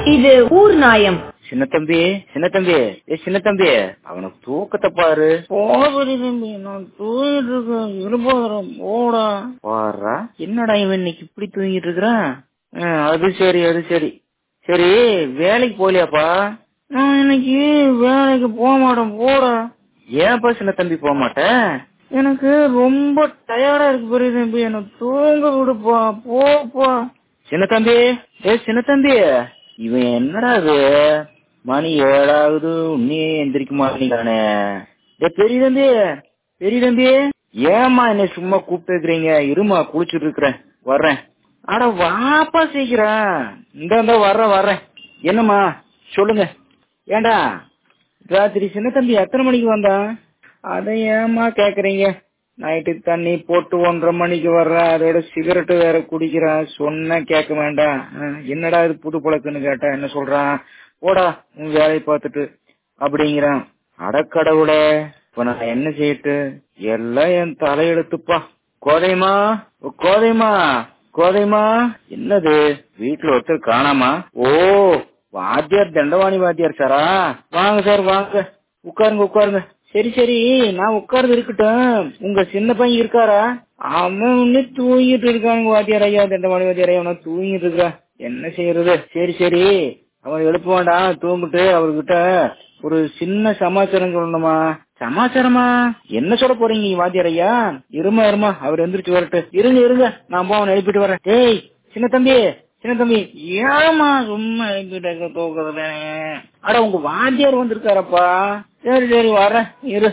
இது ஊர் நாயம். சின்ன தம்பி, சின்ன தம்பி, சின்ன தம்பி, அவனுக்கு தூக்கத்தை பாரு. போபடி தம்பி, நான் தூங்கிட்டு இருக்கேன். இருப்பாரம் போடா. பாரா, என்னடா இவன் இன்னைக்கு இப்படி தூங்கிட்டு இருக்கிறான்? அது சரி, அது சரி. சரி, வேலைக்கு போலியாப்பா? நான் இன்னைக்கு வேலைக்கு போக மாட்டேன். போடா. ஏன்ப்பா சின்ன தம்பி போக மாட்டேன்? எனக்கு ரொம்ப டயர்டா இருக்கு பெரிய தம்பி, என்ன தூங்க விடுப்பா. போப்பா. சின்ன தம்பி, சின்ன தம்பி, இவன் என்னடா இது மணி 7 உன்னையே எந்திரிக்க மாட்டேங்கிறானே. பெரிய தம்பி, பெரிய தம்பி, ஏமா என்ன சும்மா கூப்பிட்டு இருக்கிறீங்க? இருமா, குளிச்சுட்டு இருக்கிறேன், வர்றேன். அட வாப்பா சீக்கிரம். இந்த வர்றேன். என்னம்மா சொல்லுங்க. ஏண்டா ராத்திரி சின்ன தம்பி எத்தனை மணிக்கு வந்தான்? அதை ஏமா கேக்குறீங்க? நைட்டு தண்ணி போட்டு 1:30 மணிக்கு வர்றேன். அதோட சிகரெட்டு வேற குடிக்கிறான். சொன்ன கேட்க வேண்டாம். என்னடா இது புது பழக்கன்னு கேட்டா என்ன சொல்றான்? போடா உன் வேலையை பார்த்துட்டு அப்படிங்கிறான். அடக்கடவுள, இப்ப நான் என்ன செய்யட்டு? எல்லாம் என் தலையெழுத்துப்பா. கோதைமா, கோதைமா, கோதைமா, என்னது வீட்டுல ஒருத்தர் காணாமா? ஓ, வாத்தியார் தண்டவாணி வாத்தியார் சாரா? வாங்க சார், வாங்க, உட்காருங்க உட்காருங்க. சரி சரி, நான் உட்கார்ந்து இருக்கட்டும். உங்க சின்ன பையன் இருக்காரா? அவன் ஒண்ணு தூங்கிட்டு இருக்காங்க. வாத்தியார் ஐயா, தண்டவாணி வாத்தியார் ஐயா, அவன தூங்கிட்டு இருக்கா. என்ன செய்யறது? சரி சரி, அவன் எழுப்ப வேண்டாம், தூங்கிட்டு. அவர்கிட்ட ஒரு சின்ன சமாச்சாரம் சொல்லணுமா? சமாச்சாரமா? என்ன சொல்ல போறீங்க வாத்தியார் ஐயா? இருமா, அவர் எந்திரிச்சு வரட்டு. இருங்க, நான் போய் அவனை எழுப்பிட்டு வரேன். ஏய் சின்ன தம்பி, சின்ன தம்பி, ஏமா சும்மா எழுப்பிட்ட தூக்குறதே? அட உங்க வாத்தியார் வந்திருக்காரப்பா. சரி வரேன், இரு.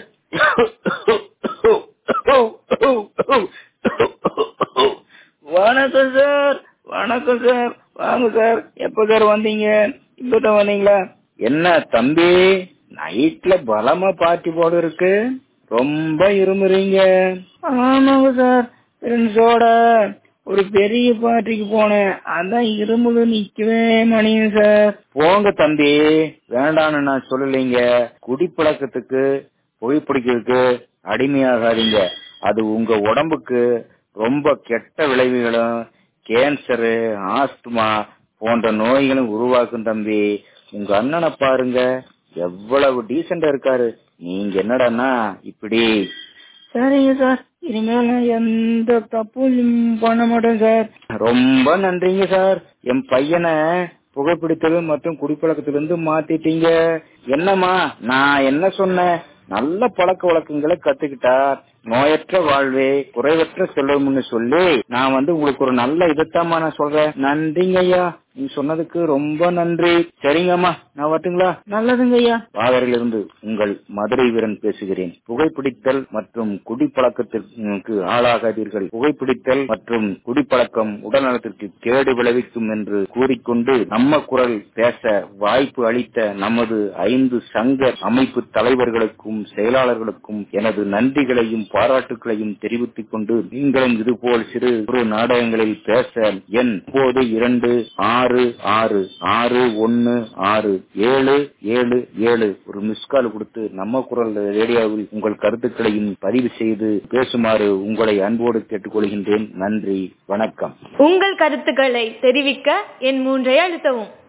வணக்கம் சார், வணக்கம் சார். வாங்க சார். எப்ப சார் வந்தீங்க? இப்பதான் வந்தீங்களா? என்ன தம்பி, நைட்ல பலமா பார்ட்டி போட இருக்கு, ரொம்ப இருமுறீங்க. ஆமாங்க சார், ஃப்ரெண்ட்ஸோட ஒரு பெரிய பார்ட்டிக்கு போனேன். அதான் இருமுல நிக்கவே மணிங்க சார். போங்க தம்பி, வேண்டான்னு நான் சொல்லலைங்க. குடிப்பழக்கத்துக்கு புகைப்பிடிக்கிறதுக்கு அடிமையாகாதீங்க. அது உங்க உடம்புக்கு ரொம்ப கெட்ட விளைவுகளும், கேன்சரு, ஆஸ்துமா போன்ற நோய்களும் உருவாக்கும் தம்பி. உங்க அண்ணனை பாருங்க, எவ்வளவு டீசெண்டா இருக்காரு. நீங்க என்னடான்னா இப்படி. சரிங்க சார், இனிமேல் நான் எந்த தப்பும் பண்ண மாட்டேன் சார். ரொம்ப நன்றிங்க சார். என் பையனை புகைப்பிடித்தல் மற்றும் குடிப்பழக்கத்திலிருந்து மாத்திட்டீங்க. என்னம்மா நான் என்ன சொன்னேன்? நல்ல பழக்க வழக்கங்களை கத்துக்கிட்டா நோயற்ற வாழ்வே குறைவற்ற செல்வம்னு சொல்லி நான் உங்களுக்கு ஒரு நல்ல இதத்தாமா நான் சொல்றேன். நன்றிங்க ஐயா, நீங்க சொன்னதுக்கு ரொம்ப நன்றி. சரிங்கம்மா, நான் வரட்டுங்களா? நல்லதுங்க ஐயா. பாகரிலிருந்து உங்கள் மதுரை வீரன் பேசுகிறேன். புகைப்பிடித்தல் மற்றும் குடிப்பழக்கத்திற்கு ஆளாகாதீர்கள். புகைப்பிடித்தல் மற்றும் குடிப்பழக்கம் உடல் நலத்திற்கு கேடு விளைவிக்கும் என்று கூறிக்கொண்டு நம்ம குரல் பேச வாய்ப்பு அளித்த நமது 5 சங்க அமைப்பு தலைவர்களுக்கும் செயலாளர்களுக்கும் எனது நன்றிகளையும் பாராட்டுகளையும் தெரிவித்துக் கொண்டு, நீங்களும் இதுபோல் சிறு குறு நாடகங்களில் பேச எண் 9266616777 ஒரு மிஸ்கால் கொடுத்து நம்ம குரல் ரேடியோவில் உங்கள் கருத்துக்களையும் பதிவு செய்து பேசுமாறு உங்களை அன்போடு கேட்டுக்கொள்கின்றேன். நன்றி, வணக்கம். உங்கள் கருத்துக்களை தெரிவிக்க எண் 3 அழுத்தவும்.